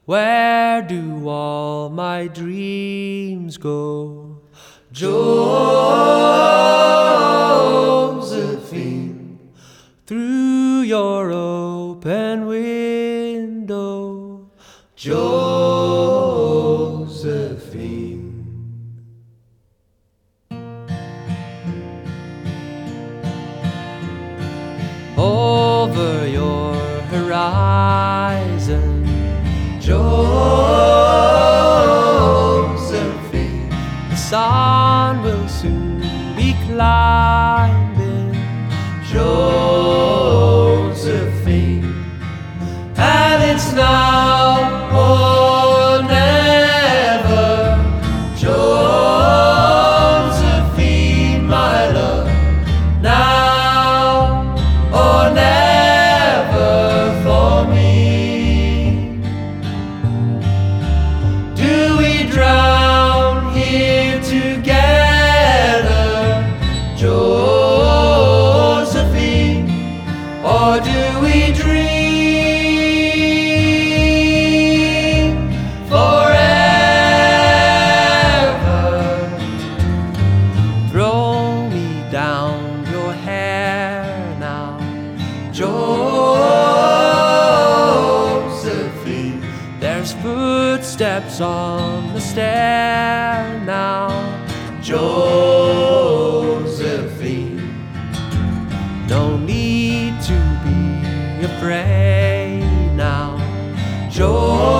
Where do all my dreams go? Josephine, through your open window, Josephine. Over your horizon, Josephine, the sun will soon be climbing, Josephine, and it's now or never, Josephine, my love, now or never for me. Do we drown here together, Josephine, or do we dream forever? Throw me down your hair now, Josephine. There's footsteps on the stair now, Josephine. No need to be afraid now, Josephine.